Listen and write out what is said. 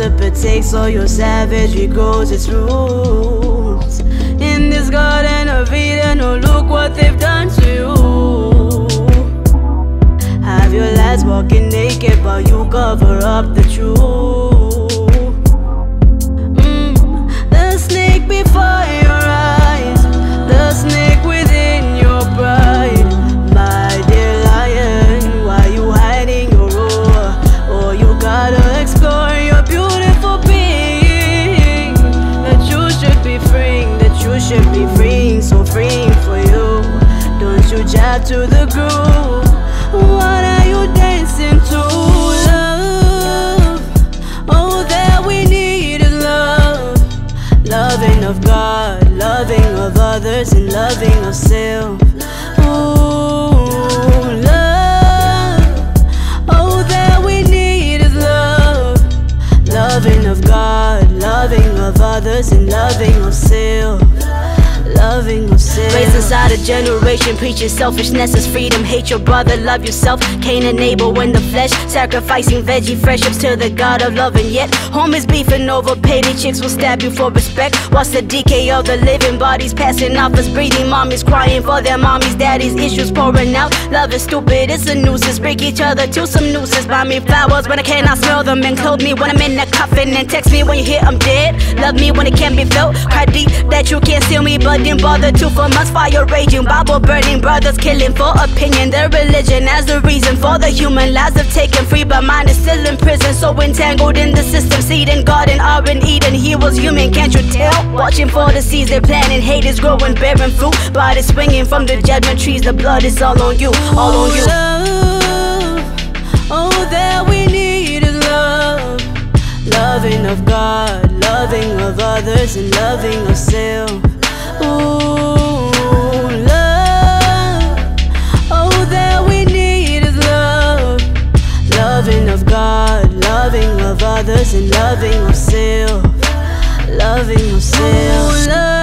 to partake, so your savagery grows its roots. In this garden of Eden, oh look what they've done to you. Have your lads walking naked while you cover up the truth. The snake before your eyes, the snake within your pride. My dear lion, why you hiding your roar? Oh, you gotta explore your beautiful being. That you should be freeing, that you should be freeing, so freeing for you. Don't you jab to the groove. What are you dancing to? Love, oh that we need is love. Loving of God, loving of others, and loving of self. Ooh, love, oh that we need is love. Loving of God, loving of others, and loving of self. Loving of self. Raised inside a generation preaching selfishness is freedom. Hate your brother, love yourself. Cain and Abel in the flesh, sacrificing veggie friendships to the God of love. And yet homies beefing over petty chicks will stab you for respect. Watch the decay of the living bodies passing off as breathing mommies, crying for their mommies, daddies, issues pouring out. Love is stupid, it's a nuisance. Break each other to some nooses. Buy me flowers when I cannot smell them, and clothe me when I'm in a coffin, and text me when you hear I'm dead. Love me when it can't be felt. Cry deep that you can't steal me, but didn't bother to. For months fire raging, Bible burning, brothers killing for opinion. Their religion as the reason for the human lives they've taken free, but mine is still in prison, so entangled in the system. Seed and garden are in Eden, he was human, can't you tell? Watching for the seeds they're planting, hate is growing, bearing fruit. Body swinging from the judgment trees, the blood is all on you, all on you. Love, oh that we need is love. Loving of God, loving of others, and loving of self. Ooh, love, oh that we need is love. Loving of God, loving of others, and loving of self. Loving of self.